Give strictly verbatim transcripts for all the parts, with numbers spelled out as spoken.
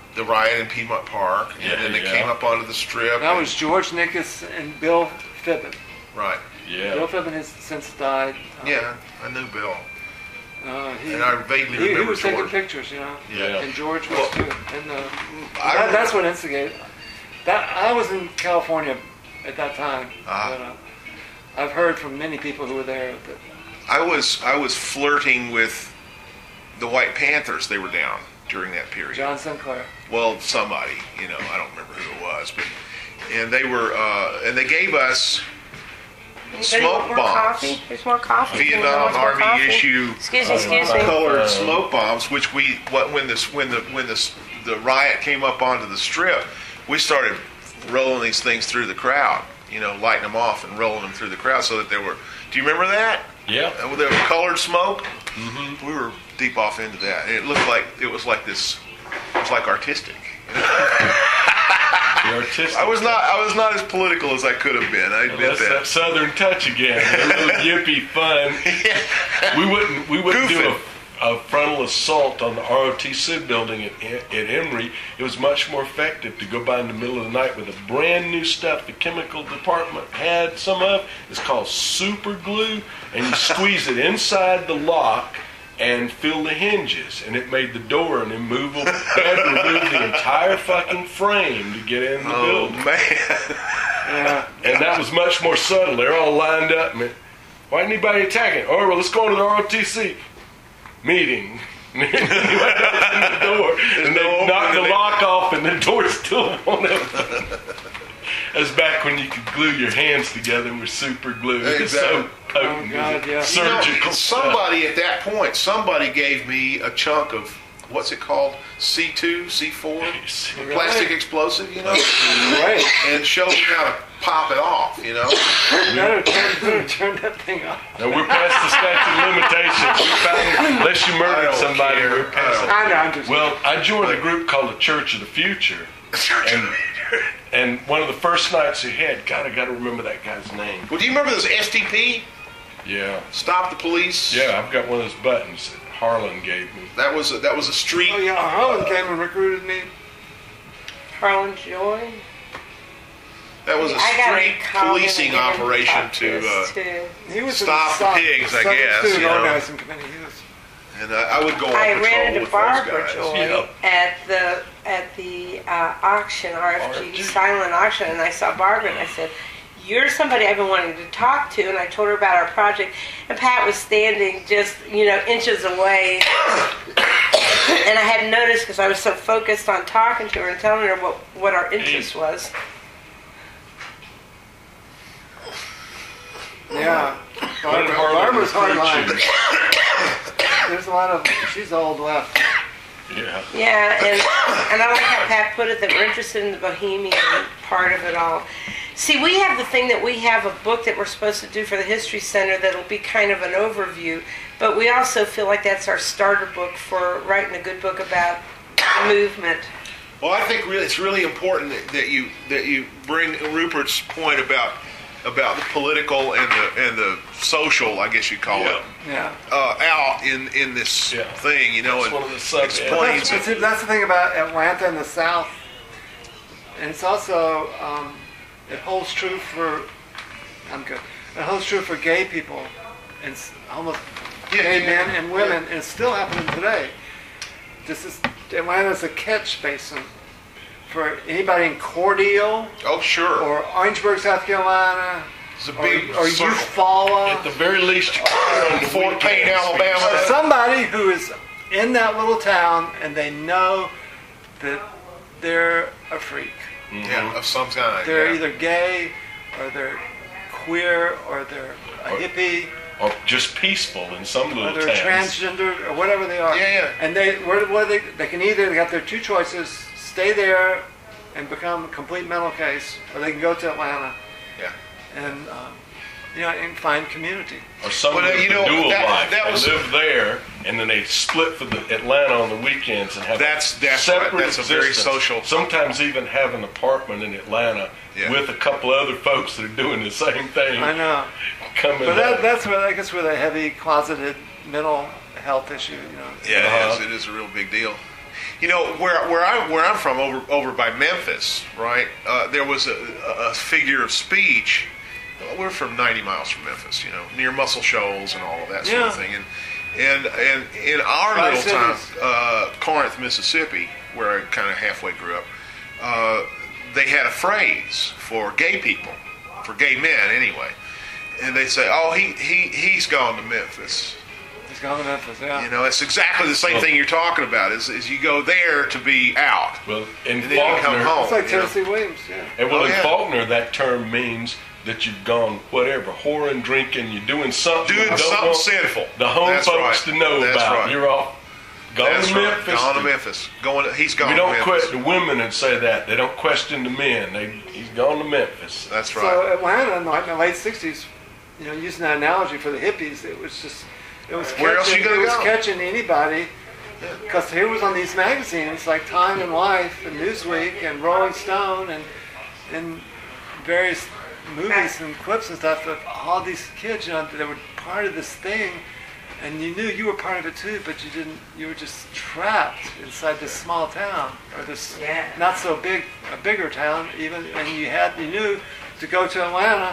the riot in Piedmont Park, and Yeah, then they yeah. came up onto the Strip. That and- was George Nickus and Bill Fibbin. right. Yeah. Bill Fibbin has since died. Uh, Yeah, I knew Bill, Uh, he, and I vaguely he, he remember was taking George. pictures, you know. Yeah. And George was Well, too. And uh, I that, that's remember- what instigated. That I was in California at that time. Ah. But, uh, I've heard from many people who were there that I was I was flirting with the White Panthers. They were down during that period. John Sinclair. Well, somebody, you know, I don't remember who it was, but and they were uh, and they gave us Anybody smoke want more bombs. coffee? There's more coffee. Anyone Vietnam wants more Army coffee? issue Excuse me, excuse me. colored Um, smoke bombs, which we what when this when the when this the riot came up onto the Strip, we started rolling these things through the crowd. You know, lighting them off and rolling them through the crowd so that they were. Do you remember that? Yeah. Uh, There was colored smoke. Mm-hmm. We were deep off into that, and it looked like it was like this. It was like artistic. The artistic. I was not. I was not as political as I could have been. I admit That's that that. southern touch again. A little yippee fun. We wouldn't. We wouldn't do Goofing. a, a frontal assault on the R O T C building at, at Emory. It was much more effective to go by in the middle of the night with a brand new stuff the chemical department had some of. It's called super glue, and you squeeze it inside the lock and fill the hinges, and it made the door an immovable. They had to remove the entire fucking frame to get in the Oh building. man! Yeah. And that was much more subtle. They're all lined up. And why isn't anybody attacking? All right, well, let's go to the R O T C meeting. You went up in the door, and no they knocked the opening. lock off, and the door still won't open. That's back when you could glue your hands together with super glue. It's so Exactly. potent. Oh, God, yeah. Surgical You know, stuff. somebody at that point, somebody gave me a chunk of what's it called, C two, C four, plastic explosive, you know, Great. and showed me how to pop it off, you know. You better turn, better turn that thing off. Now, we're past the statute of limitations. We found, unless you I murdered don't somebody, care. we're past I it. I know, I'm just. Well, I joined a group called the Church of the Future. And, and one of the first nights we had, God, I got to remember that guy's name. Well, do you remember this S T P? Yeah. Stop the police. Yeah, I've got one of those buttons that Harlan gave me. That was a, that was a street. Oh yeah, Harlan came and recruited me. Harlan Joy. That was a I got street called in policing and given operation talk to. Uh, this, too. He was Stop in the the pigs, I Southern guess, Student you know. Organizing Committee. He was. and uh, I would go on I patrol ran into with Barbara those guys. Joy Yeah. at the at the uh, auction, R F G, R F G. silent auction, and I saw Barbara and I said, "You're somebody I've been wanting to talk to," and I told her about our project, and Pat was standing just you know inches away, and I hadn't noticed because I was so focused on talking to her and telling her what what our interest was. Yeah. What did Barbara, Harlan Barbara's hard recruit line. There's a lot of. She's old left. you? Yeah. Yeah, and and I like how Pat put it that we're interested in the bohemian part of it all. See, we have the thing that we have a book that we're supposed to do for the History Center that'll be kind of an overview, but we also feel like that's our starter book for writing a good book about the movement. Well, I think really, it's really important that, that you that you bring Rupert's point about about the political and the and the social, I guess you'd call Yeah. it, Yeah. uh, out in in this Yeah. thing, you know, That's and one of the sub- explains That's, it. that's the thing about Atlanta and the South. And it's also, um, it holds true for, I'm good, it holds true for gay people and s- almost Yeah, gay yeah, men and women, and it's still happening today. This is, Atlanta's a catch basin for anybody in Cordele Oh, sure. or Orangeburg, South Carolina, It's a or, big or circle. Eufaula. At the very least, you can on the Fort Payne, weekends. Alabama. Or somebody who is in that little town and they know that they're a freak. Yeah, of some kind. They're yeah. either gay or they're queer or they're a Or- hippie Or just peaceful in some or little they're towns. transgender or whatever they are. Yeah, yeah. And they, what, what they, they can either, they got their two choices, stay there and become a complete mental case, or they can go to Atlanta Yeah. and, um, you know, and find community. Or some But, uh, live you the know, dual that- life. that they was- live there, and then they split for the Atlanta on the weekends and have That's- a that's right. separate That's a very existence. social- Sometimes even have an apartment in Atlanta Yeah. with a couple other folks that are doing the same thing. I know. Coming But that, up. that's where, I guess, where the heavy closeted mental health issue, you know. Yeah, Uh-huh. it is. It is a real big deal. You know, where where I where I'm from, over over by Memphis, right? Uh, there was a, a figure of speech. We're from ninety miles from Memphis, you know, near Muscle Shoals and all of that sort Yeah. of thing. And and and in our Five little town, cities. uh, Corinth, Mississippi, where I kind of halfway grew up, uh, they had a phrase for gay people, for gay men anyway, and they say, "Oh, he he he's gone to Memphis." He's gone to Memphis, yeah. You know, it's exactly the same Well- thing you're talking about. Is is you go there to be out, Well, in and then you come Faulkner, home. It's like you know? Tennessee Williams, yeah. and well, Oh, in yeah. Faulkner, that term means that you've gone whatever, whoring, drinking, you're doing something you Doing don't something want sinful. the home That's folks right. to know That's about. right. You're off, gone That's to right. Memphis. Gone to Memphis. Going. He's gone We to don't Memphis. quit the women and say that. They don't question the men. They, he's gone to Memphis. That's right. So Atlanta in like the late sixties, you know, using that analogy for the hippies, it was just, it was Where else catching, you gonna it was go? catching anybody. Because here was on these magazines like Time and Life and Newsweek and Rolling Stone and and various movies and clips and stuff of all these kids, you know, that were part of this thing, and you knew you were part of it too, but you didn't. You were just trapped inside this small town or this Yeah. not so big, a bigger town even, and you had you knew to go to Atlanta.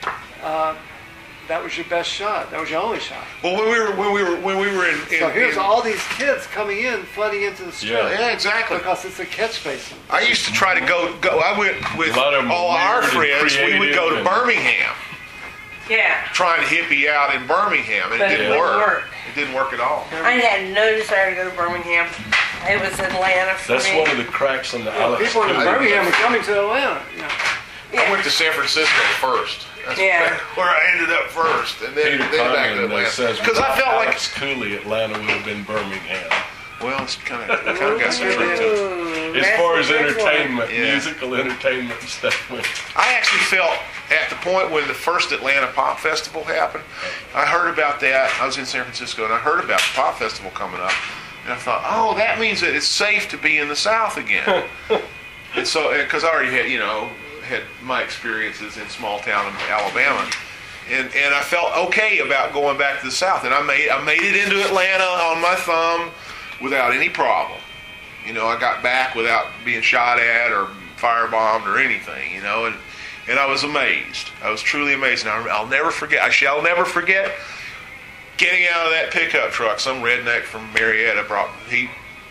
Uh, that was your best shot. That was your only shot. Well, when we were when we were when we were in, in, So here's in- all these kids coming in, flooding into the strip. Yeah. yeah, exactly. Because it's a catch basin. I used to try to go go. I went with A lot of them all were our weird and friends. We would go to creative and- Birmingham, Yeah. trying to hippie out in Birmingham, and But it it didn't wouldn't work. work. It didn't work at all. I had no desire to go to Birmingham. It was Atlanta for That's me. one of the cracks on the Alex People in Cooley. Birmingham were coming to Atlanta. You know. I Yeah. went to San Francisco first. That's Yeah. where I ended up first, and then, Peter then back to Conlon Atlanta. says Because I felt like, Alex Cooley, Atlanta would have been Birmingham. well, it's kind of kind of got some truth to it. Ooh, As that's far a as good one. entertainment, Yeah. musical entertainment and stuff went. I actually felt at the point when the first Atlanta Pop Festival happened, I heard about that. I was in San Francisco, and I heard about the Pop Festival coming up, and I thought, oh, that means that it's safe to be in the South again. And so, because I already had, you know, had my experiences in small town Alabama, and and I felt okay about going back to the South, and I made I made it into Atlanta on my thumb without any problem. You know, I got back without being shot at or firebombed or anything. You know, and and I was amazed. I was truly amazed. And I'll never forget. I shall never forget getting out of that pickup truck. Some redneck from Marietta brought he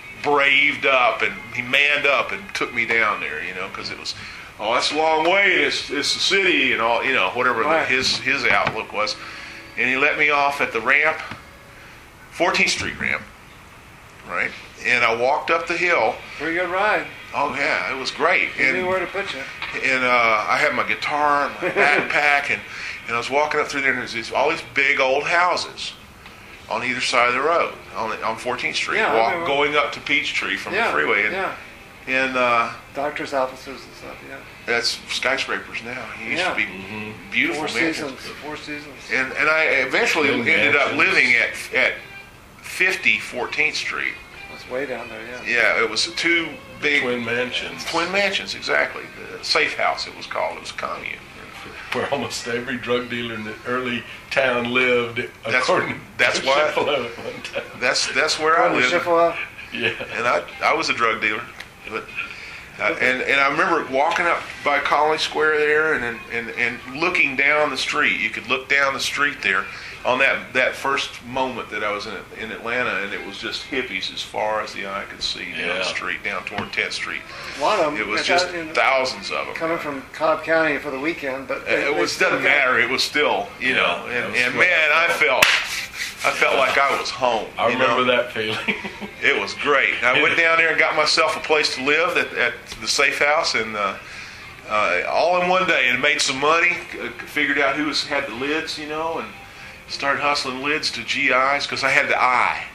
braved up and he manned up and took me down there. You know, because it was. Oh, that's a long way. It's it's the city and all, you know, whatever Right. his his outlook was. And he let me off at the ramp, fourteenth Street ramp, right? And I walked up the hill. Pretty good ride. Oh yeah, it was great. You knew And where to put you. and uh, I had my guitar and my backpack, and, and I was walking up through there, and there's these, all these big old houses on either side of the road on the, on fourteenth Street, Yeah, I walk, remember. going up to Peachtree from Yeah. the freeway. And, yeah. and uh, Doctors' offices and stuff. Yeah. that's skyscrapers now. It used Yeah. to be beautiful Four mansions. seasons. Four seasons. And and I eventually And ended up mansions. living at at fifty fourteenth Street. It's way down there. Yeah. Yeah, it was two big Twin mansions. twin mansions, exactly. The Safe House, it was called. It was a commune. Where almost every drug dealer in the early town lived, That's- according that's to why- Shifalo at one time. That's that's where I Going to lived. Chippewa. Yeah. And I I was a drug dealer, but uh, and and I remember walking up by Colony Square there, and, and and looking down the street. You could look down the street there on that that first moment that I was in in Atlanta, and it was just hippies as far as the eye could see down Yeah. the street, down toward tenth Street. A lot of them. It was they just got in- thousands of them. coming from Cobb County for the weekend, but they- It they was still doesn't got- matter. It was still, you Yeah, know, that and, was and what man, I I felt, I felt like I was home. I you remember know? that feeling. It was great. I went down there and got myself a place to live at, at the Safe House, and uh, uh, all in one day, and made some money. Uh, figured out who was, had the lids, you know, and started hustling lids to G Is because I had the eye.